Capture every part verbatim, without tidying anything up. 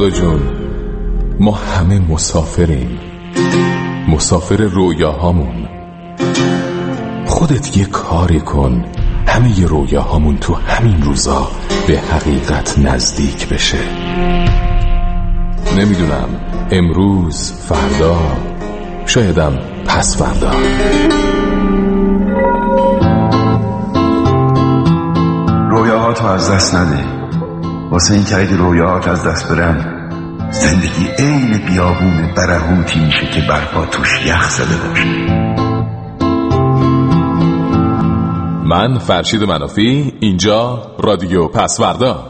خدا جون، ما همه مسافریم، مسافر رویاهامون. خودت یه کاری کن همه ی رویاهامون تو همین روزا به حقیقت نزدیک بشه. نمیدونم، امروز، فردا، شایدم پس فردا. رویاهاتو از دست نده، واسه این که اگه رویاهات از دست برن زندگی عین بیابون برهوتی میشه که برپا توش یخ زده باشه. من فرشید منافی، اینجا رادیو پسوردا.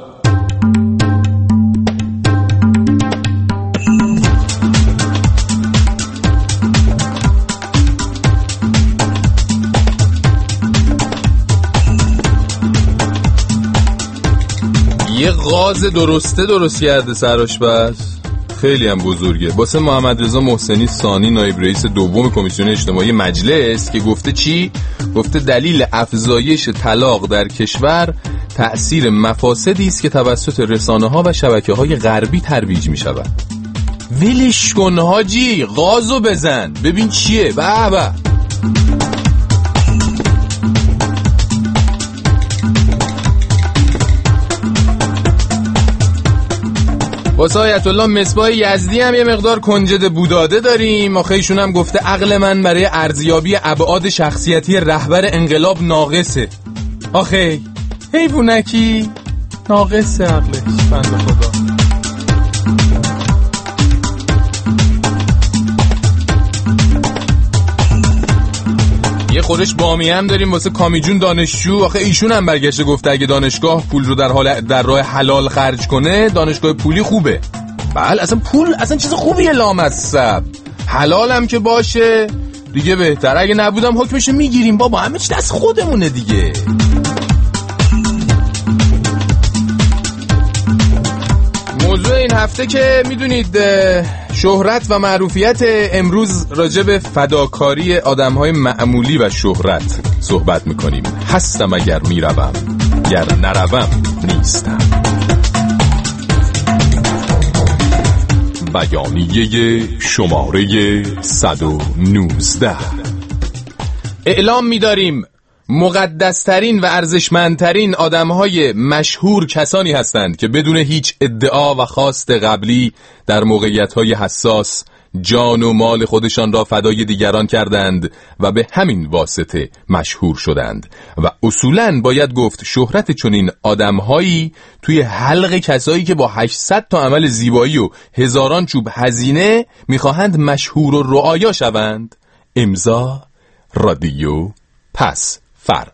یه غاز درسته درست کرده سرآشپز، خیلی هم بزرگه، واسه محمد رضا محسنی ثانی نایب رئیس دوم کمیسیون اجتماعی مجلس که گفته چی؟ گفته دلیل افزایش طلاق در کشور تأثیر مفاسدی است که توسط رسانه‌ها و شبکه‌های غربی ترویج می‌شود. ولش کن حاجی، غازو بزن ببین چیه. بابا واسه آیت الله مصباح یزدی هم یه مقدار کنجد بوداده داریم. آخه ایشون هم گفته عقل من برای ارزیابی ابعاد شخصیتی رهبر انقلاب ناقصه. آخه حیوانکی ناقصه عقلش، بنده خدا. یه خورش بامی هم داریم واسه کامی جون دانشجو. آخه ایشون هم برگشته گفته اگه دانشگاه پول رو در حال در راه حلال خرج کنه دانشگاه پولی خوبه. بله اصلا پول اصلا چیز خوبیه لامصب، حلال هم که باشه دیگه بهتر. اگه نبودم حکمشو میگیریم بابا، همه چی دست خودمونه دیگه. موضوع این هفته که میدونید شهرت و معروفیت، امروز راجع به فداکاری آدم‌های معمولی و شهرت صحبت میکنیم. هستم اگر میروم، گر نروم نیستم. بیانیه شماره صد و نوزده. اعلام می‌داریم مقدس‌ترین و ارزشمندترین آدم‌های مشهور کسانی هستند که بدون هیچ ادعا و خواست قبلی در موقعیت‌های حساس جان و مال خودشان را فدای دیگران کردند و به همین واسطه مشهور شدند و اصولاً باید گفت شهرت چنین آدم‌هایی توی حلق کسایی که با هشتصد تا عمل زیبایی و هزاران چوب هزینه می‌خواهند مشهور و رعایا شوند. امضا رادیو پس فردا.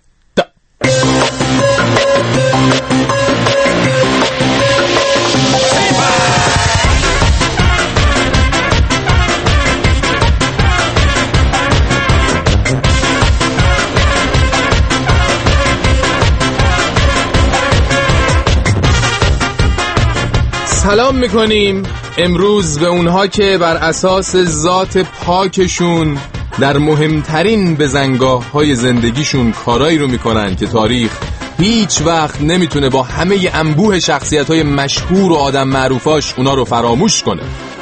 سلام میکنیم امروز به اونها که بر اساس ذات پاکشون در مهمترین بزنگاه‌های زندگیشون کارایی رو میکنن که تاریخ هیچ وقت نمیتونه با همه انبوه شخصیت‌های مشهور و آدم معروفاش اونا رو فراموش کنه.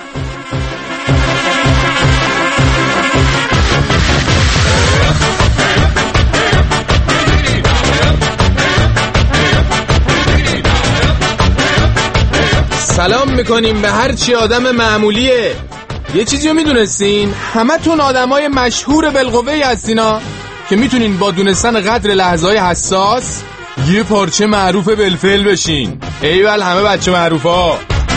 سلام میکنیم به هرچی آدم معمولیه. یه چیزی رو میدونستین؟ همه تون آدم های مشهور بالقوه‌ای هستینا که میتونین با دونستن قدر لحظه های حساس یه پارچه معروف بالفعل بشین. ایول همه بچه معروف ها.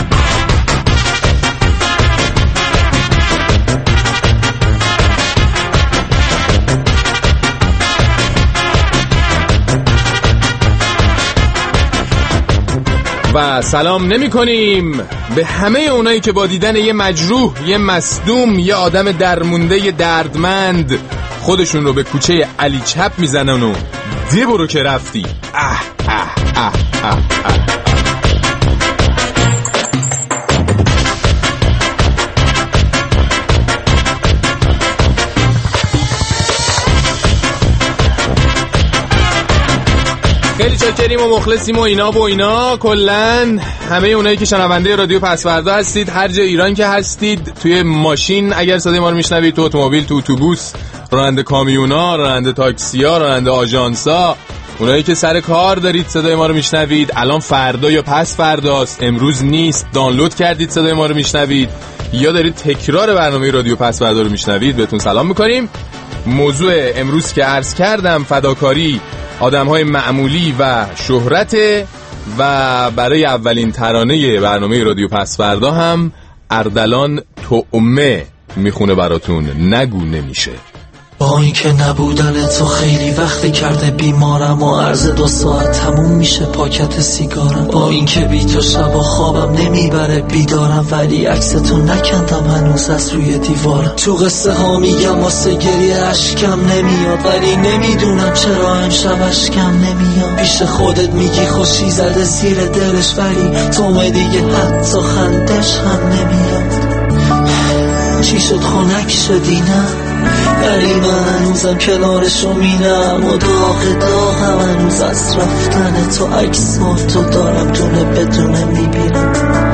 و سلام نمی کنیم به همه اونایی که با دیدن یه مجروح، یه مصدوم، یه آدم درمونده، یه دردمند خودشون رو به کوچه علی چپ میزنن و ده برو که رفتی. اه اه اه اه اه. خیلی چاکریم و مخلصیم و اینا و اینا. کلن همه اونایی که شنونده رادیو پسوردا هستید، هر جای ایران که هستید، توی ماشین اگر صدای ما رو میشنوید، تو اتومبیل، تو اتوبوس، راننده کامیونا، راننده تاکسیا، راننده آژانسا، اونایی که سر کار دارید صدای ما رو میشنوید، الان فردا یا پس فرداست، امروز نیست، دانلود کردید صدای ما رو میشنوید یا دارید تکرار برنامه رادیو پسوردا رو میشنوید، بهتون سلام میکنیم. موضوع امروز که عرض کردم فداکاری آدم‌های معمولی و شهرت، و برای اولین ترانه برنامه رادیو پسوردا هم اردلان طعمه میخونه براتون نگو نمیشه. با این که نبودن تو خیلی وقت کرده بیمارم و عرض دو ساعت تموم میشه پاکت سیگارم. با این که بی تو شب و خوابم نمیبره بیدارم، ولی عکس تو نکندم هنوز از روی دیوارم. تو قصه ها میگم واسه گریه اشکم نمیاد، ولی نمیدونم چرا امشب اشکم نمیاد. پیش خودت میگی خوشی زده زیر دلش، ولی تو دیگه حتی خندش هم نمیاد. چی شد خنک شدی نه؟ ولی من هنوزم کنارشو مینم و داغ داغم هنوز از رفتن تو. عکساتو دارم دونه بدونه میبینم.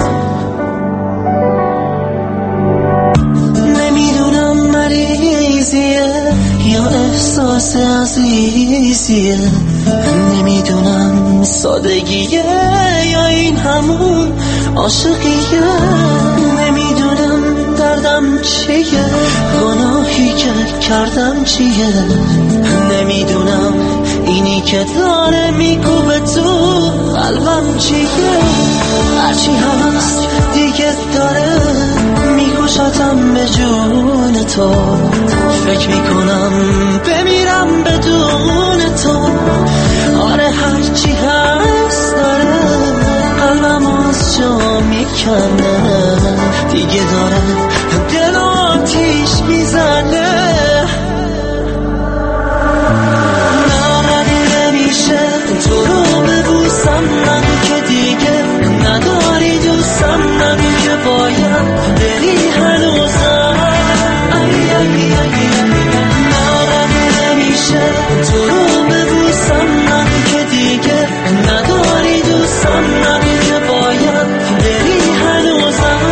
نمیدونم مریضیه یا احساس عزیزیه، نمیدونم سادگیه یا این همون عاشقیه، نمیدونم دردم چیه، گناهی که کردم چیه، نمیدونم اینی که داره میگوبه تو قلبم چیه. هرچی هست دیگه داره میکشتم به جون تو، فکر میکنم بمیرم بدون تو. آره هرچی هست داره قلبم از جا میکنه، دیگه داره دل آتیش میزنه. نه نمیشه تو رو ببوسم، من که دیگه نداری دوستم، من که باید بری هنوزم. ای ای ای نه نمیشه تو رو ببوسم، من که دیگه نداری دوستم، من که باید بری هنوزم.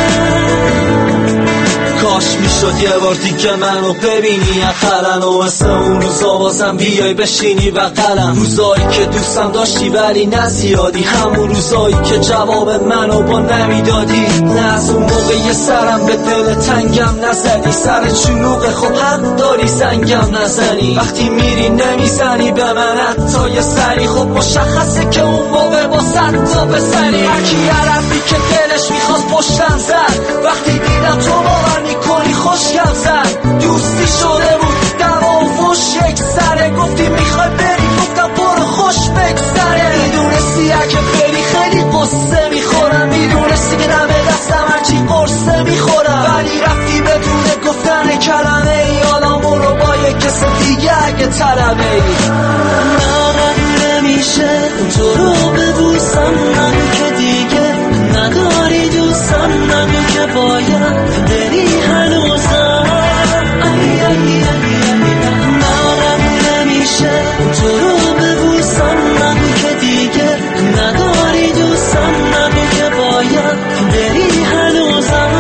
کاش میشد یه بار دیگه منو ببینی اقلن و مثل اون روزا بازم بیای بشینی بغلم. روزایی که دوستم داشتی ولی نزیادی، همون روزایی که جواب منو با نمیدادی. نه از اون موقع یه سرم به دل تنگم نزدی، سر چلوغه خب حق داری زنگم نزنی. وقتی میری نمیزنی به من حتی یه سری، خب مشخصه که اون موقع با صد تا بزنی. هرکی عربی که دلش میخواست پشتم زد، وقتی دیدم تو باور میکنی خوشگم زد. دوستی شده بود دوا و فوش یک سره، گفتی میخوای بری گفتم برو خوش بگذره. میدونستی اگه بری خیلی قصه میخورم، میدونستی که دم دستم هرچی قرصه میخورم، ولی رفتی بدون گفتن کلمه ای. حالامون رو با یک کس دیگه اگه طلبه ای. نه نمیشه تو رو ببوسم، من که دیگه نداری دوستم، من که باید بری هنوزم. ای ای ای نه نمیشه تو رو ببوسم، من که دیگه نداری دوستم، من که باید بری هنوزم.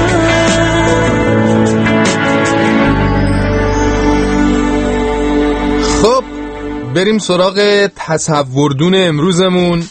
خب بریم سراغ تصوردون امروزمون.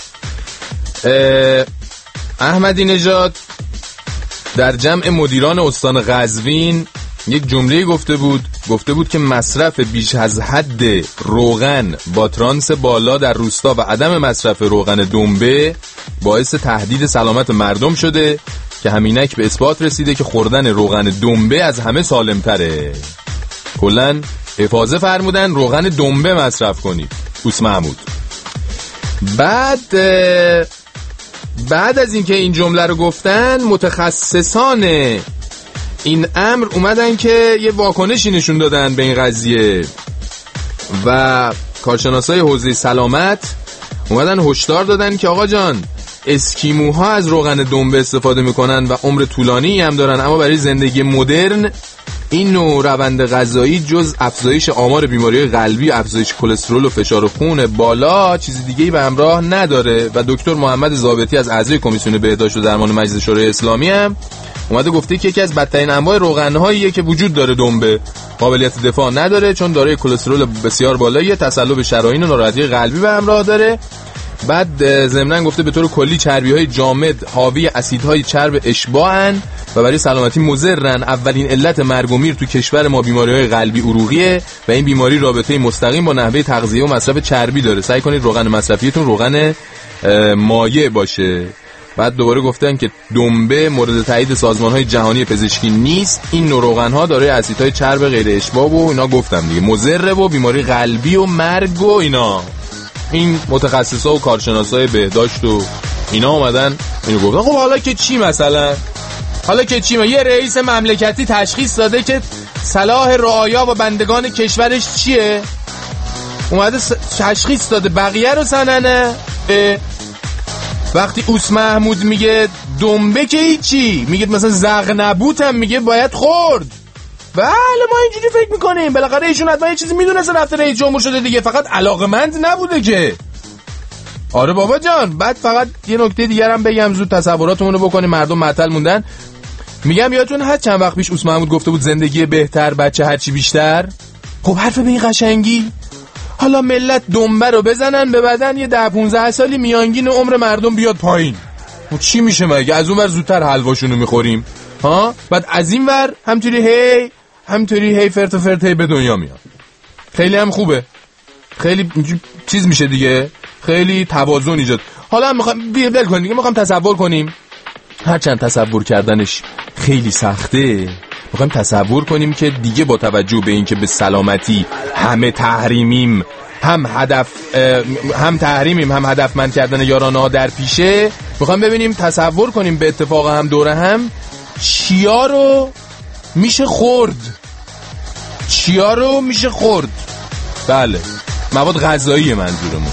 احمدی نژاد در جمع مدیران استان قزوین یک جمله گفته بود گفته بود که مصرف بیش از حد روغن با ترانس بالا در روستا و عدم مصرف روغن دنبه باعث تهدید سلامت مردم شده که همینک به اثبات رسیده که خوردن روغن دنبه از همه سالمتره. کلاً حفاظه فرمودن روغن دنبه مصرف کنید. اوس محمود. بعد بعد از اینکه این جمله رو گفتن، متخصصان این امر اومدن که یه واکنشی نشون دادن به این قضیه و کارشناسای حوزه سلامت اومدن هشدار دادن که آقا جان، اسکیموها از روغن دنبه استفاده میکنن و عمر طولانی هم دارن، اما برای زندگی مدرن این نوع روند غذایی جز افزایش آمار بیماری قلبی، افزایش کلسترول و فشار خون بالا چیز دیگه‌ای به همراه نداره. و دکتر محمد ضابطی از اعضای کمیسیون بهداشت و درمان مجلس شورای اسلامی هم اومده گفته که یکی از بدترین انواع روغن‌هاییه که وجود داره دنبه، قابلیت دفاع نداره چون دارای کلسترول بسیار بالایی، تسلب شرايين و ناراحتی قلبی به همراه داره. بعد ضمناً گفته به طور کلی چربی‌های جامد حاوی اسیدهای چرب اشباعن و برای سلامتی مضرن. اولین علت مرگ و میر تو کشور ما بیماری‌های قلبی عروقیه و این بیماری رابطه مستقیم با نحوه تغذیه و مصرف چربی داره. سعی کنید روغن مصرفیتون روغن مایع باشه. بعد دوباره گفتن که دنبه مورد تایید سازمان‌های جهانی پزشکی نیست. این نوع روغن‌ها دارای اسیدهای چرب غیر اشباع و اینا گفتم دیگه مضر و بیماری قلبی و مرگ و اینا. این متخصصا و کارشناسای بهداشت و اینا اومدن اینو گفتن. خب حالا که چی مثلا؟ حالا که چی؟ یه رئیس مملکتی تشخیص داده که صلاح رعایا و بندگان کشورش چیه؟ اومده تشخیص داده، بقیه رو سننه. وقتی اوس محمود میگه دنبه که هیچی، میگه مثلا زغنبوت هم میگه باید خورد. بله ما اینجوری فکر میکنیم، بالاخره ایشون حتما یه چیزی میدونسته رفته رئیس جمهور شده دیگه، فقط علاقمند نبوده که. آره بابا جان. بعد فقط یه نکته دیگر هم بگم زود تصوراتمون رو بکنیم، مردم معطل موندن. میگم یادتون هست چند وقت پیش اوس محمود گفته بود زندگی بهتر بچه هرچی بیشتر؟ خب حرف به این قشنگی. حالا ملت دنبه رو بزنن به بدن یه ده پونزده سالی میانگین عمر مردم بیاد پایین. و چی میشه مگه؟ از اون ور زودتر حلواشونو میخوریم ها؟ بعد از این ور همطوری هی همطوری هی فرت و فرت هی به دنیا میاد. خیلی هم خوبه، خیلی چیز میشه دیگه، خیلی توازن ایجاد. حالا هم میخوام بیل کنیم دیگه، میخوام تصور کنیم، هرچند تصور کردنش خیلی سخته، میخوایم تصور کنیم که دیگه با توجه به این که به سلامتی همه تحریمیم، هم هدف هم تحریمیم هم هدفمند کردن یارانه ها در پیشه، میخوایم ببینیم تصور کنیم به اتفاق هم دوره هم چیا رو میشه خورد، چیا رو میشه خورد. بله مواد غذایی منظورمون.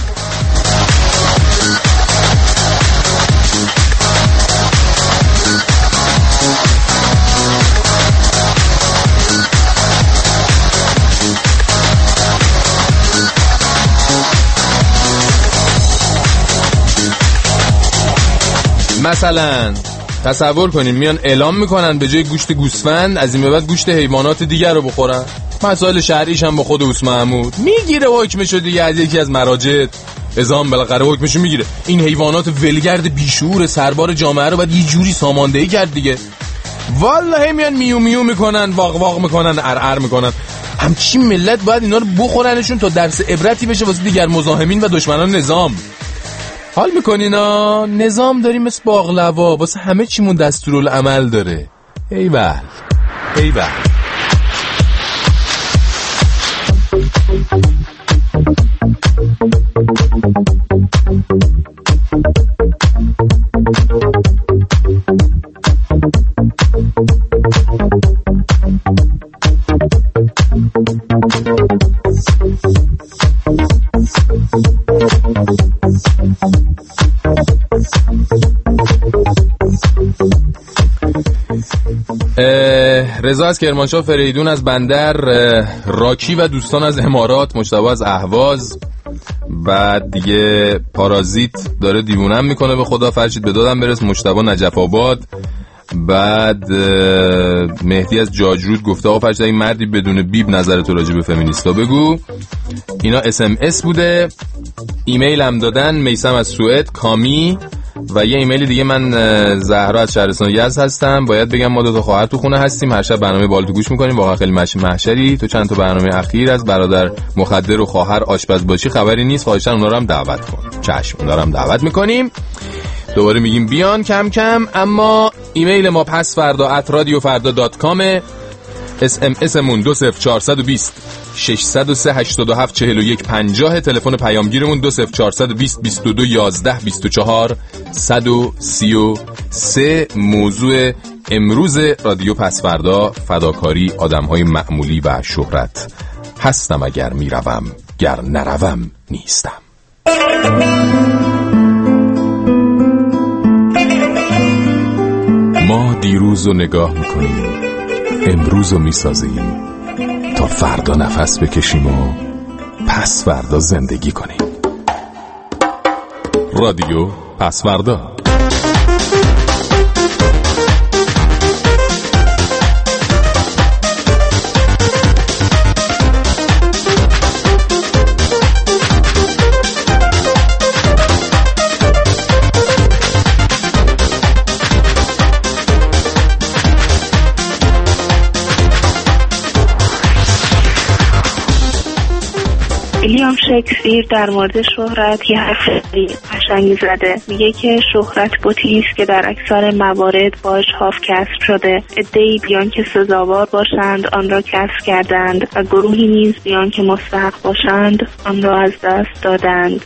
مثلا تصور کنیم میان اعلام میکنن به جای گوشت گوسفند از این به بعد گوشت حیوانات دیگر رو بخورن. مسائل شرعیش هم با خود اوس محمود میگیره حکمشو دیگه، از یکی از مراجع نظام بالاخره حکمشو میگیره. این حیوانات ولگرد بیشعور سربار جامعه رو باید یه جوری ساماندهی کرد دیگه. والله میان میو میو میکنن، واق واق میکنن، ار میکنن. همچین ملت باید اینا رو بخورنشون تا درس عبرتی بشه واسه دیگر مزاحمین و دشمنان نظام. حال میکنین ها؟ نظام داریم مثل باقلوا، واسه همه چیمون دستورالعمل داره. ایول ایول. رضا از کرمانشاه، فریدون از بندر، راکی و دوستان از امارات، مجتبی از اهواز. بعد دیگه پارازیت داره دیوونم میکنه به خدا، فرشید به دادم برس، مجتبی نجف آباد. بعد مهدی از جاجرود گفته آقا فرشید این مردی بدون بیب نظرتو راجع به فمینیستا بگو. اینا اس ام اس بوده. ایمیل هم دادن میثم از سوئد، کامی و یه ایمیل دیگه. من زهرا از شهرستان یزد هستم. باید بگم ما دو تا خواهر تو خونه هستیم، هر شب برنامه بالتو گوش میکنیم، واقعا خیلی مش محشری. تو چند تا برنامه اخیر از برادر مخدر و خواهر آشپز باشی خبری نیست، خواهشاً اونا رو هم دعوت کن. چشم، اونا رو هم دعوت میکنیم. دوباره میگیم بیان کم کم. اما ایمیل ما پس فردا ات رادیو فردا دات کام، اس ام اس مون دو صفر چهارصد و بیست ششصد و سه هشتاد و هفت چهل و یک پنجاه، تلفن پیامگیرمون دو صفر چهارصد و بیست بیست و دو یازده بیست و چهار صد و سی و سه. موضوع امروز رادیو پس فردا فداکاری آدم‌های معمولی و شهرت. هستم اگر میروم، گر نروم نیستم. ما دیروز رو نگاه میکنیم، امروز رو میسازیم تا فردا نفس بکشیم و پس فردا زندگی کنیم. رادیو پس فردا. ویلیام شکسپیر در مورد شهرت یه حرف قشنگی زده. میگه که شهرت بتی است که در اکثر موارد باش حاف کسب شده. عده‌ای بیان که سزاوار باشند آن را کسب کردند و گروهی نیز بیان که مستحق باشند آن را از دست دادند.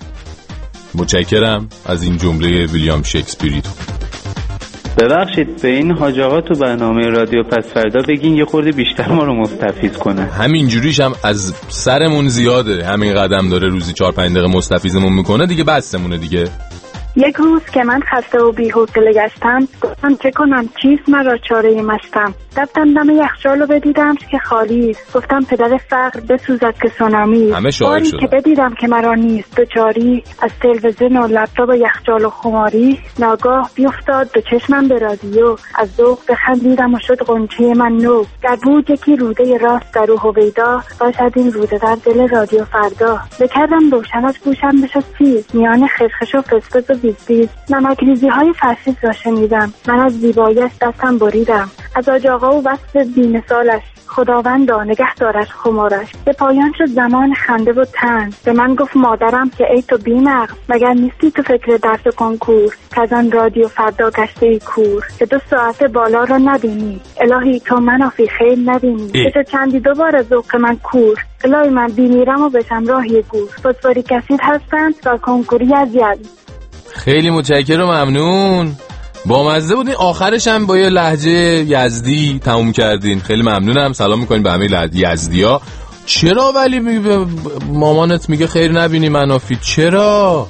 متشکرم از این جمله ویلیام شکسپیریتون. ببخشید به این حاج آقا تو برنامه رادیو پس فردا بگین یه خورده بیشتر ما رو مستفیض کنه. همین جوریش هم از سرمون زیاده. همین قدم داره روزی چهار پنج دقیقه مستفیضمون میکنه دیگه، بسمونه دیگه. یک روز که من خسته و بی‌حوصله گشتم گفتم چه کنم، چیست مرا چاره مستم. رفتم دم یخچال و بدیدم که خالی است. گفتم پدر فقر بسوزد که سونامی. باری که بدیدم که مرا نیست دوچاری، از تلویزیون و لپتاپ و یخچال و خماری، ناگاه بیفتاد به چشمم به رادیو. از ذوق بخندیدم و شد غنچه من نو. در بود یکی روده راست در او هویدا، باشد این روده در دل رادیو فردا. بکردم روشن از گوشم بشد چیز، میان خشخش و فسفس و بیز نمکریزی های فرسیز را شنیدم. من از زیباییش دستم بریدم، از آج آقا و وصف بی‌مثالش. خداوندا نگه دارش خمارش. به پایان شد زمان خنده و تن. به من گفت مادرم که ای تو بی‌مغز، مگر نیستی تو فکر درس و کنکور، که از آن رادیو فردا گشته ای کور، که دو ساعت بالا را نبینی. الهی تو منافی خیر نبینی، که تو چندی دوباره ذوق من کور. الهی من بیمیرم و بشم راهی گور، فسفوریک اسید هستند تا کنکوری از یل. خیلی متشکرم و ممنون. با مزه بودین. آخرش هم با یه لهجه یزدی تموم کردین. خیلی ممنونم. سلام میکنیم به همه یزدیا. چرا ولی می مامانت میگه خیر نبینی منافی؟ چرا؟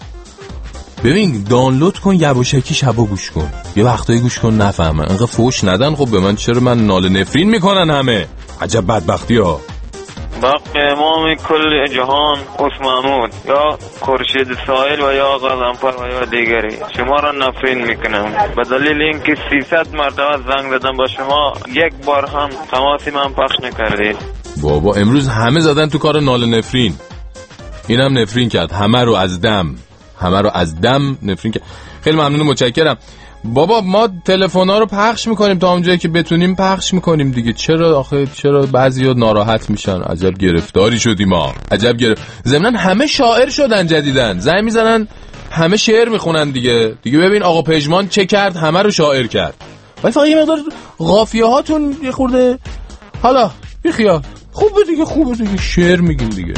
ببین دانلود کن یواشکی شبا گوش کن، یه وقتایی گوش کن نفهمن، انقدر فوش ندن. خب به من چرا من ناله نفرین میکنن همه؟ عجب بدبختی ها. بق امام کل جهان اس محمود یا خورشید ساحل و یا غضنفر و یا دیگری شما را نفرین میکنم به دلیل اینکه سیصد مرتبه زنگ دادم با شما، یک بار هم تماسی من پخش نکردید. بابا امروز همه زدن تو کار ناله نفرین. اینم نفرین کرد، همه رو از دم همه رو از دم نفرین کرد. خیلی ممنون، متشکرم. بابا ما تلفن‌ها رو پخش میکنیم تا اونجایی که بتونیم پخش میکنیم دیگه. چرا آخه چرا بعضیا ناراحت میشن؟ عجب گرفتاری شدیم ما، عجب گرفت. ضمن همه شاعر شدن جدیدن، زنگ میزنن همه شعر میخونن دیگه. دیگه ببین آقا پژمان چه کرد، همه رو شاعر کرد. ولی فقط یه مقدار قافیه هاتون یه خورده حالا بی خیال خوبه دیگه، خوبه دیگه، شعر میگیم دیگه.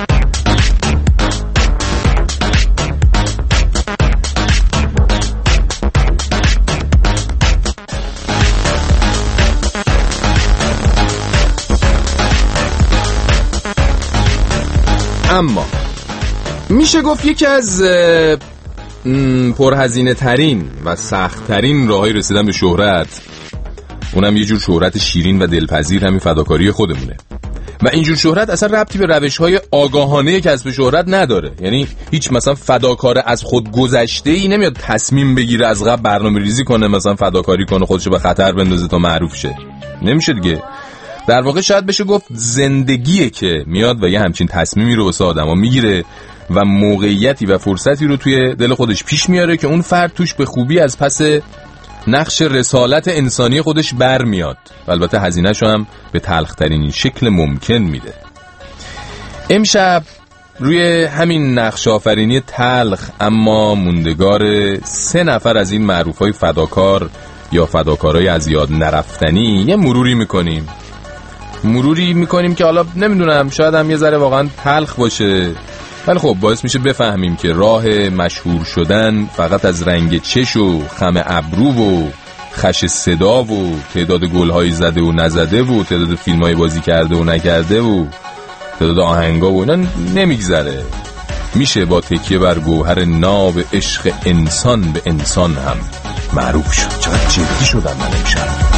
اما میشه گفت یکی از پرهزینه ترین و سخت ترین راهی رسیدن به شهرت، اونم یه جور شهرت شیرین و دلپذیر، همین فداکاری خودمونه. و اینجور شهرت اصلا ربطی به روش‌های آگاهانه کسب شهرت نداره. یعنی هیچ مثلا فداکار از خود گذشته‌ای نمیاد تصمیم بگیره از قبل برنامه‌ریزی کنه، مثلا فداکاری کنه، خودشو به خطر بندازه تا معروف شه. نمیشه دیگه. در واقع شاید بشه گفت زندگیه که میاد و یه همچین تصمیمی رو واسه آدما میگیره و موقعیتی و فرصتی رو توی دل خودش پیش میاره که اون فرد توش به خوبی از پس نقش رسالت انسانی خودش بر میاد و البته هزینه‌شو هم به تلخ‌ترین شکل ممکن میده. امشب روی همین نقش آفرینی تلخ اما موندگار سه نفر از این معروفای فداکار یا فداکارای از یاد نرفتنی یه مروری میکنیم. مروری میکنیم که حالا نمیدونم شاید هم یه ذره واقعا تلخ باشه، ولی خب باعث میشه بفهمیم که راه مشهور شدن فقط از رنگ چش و خم ابرو و خش صدا و تعداد گل‌های زده و نزده و تعداد فیلم‌های بازی کرده و نکرده و تعداد آهنگا و اینا نمیگذره. میشه با تکیه بر گوهر ناب عشق انسان به انسان هم معروف شد. چقدر جدی شدم من امشب.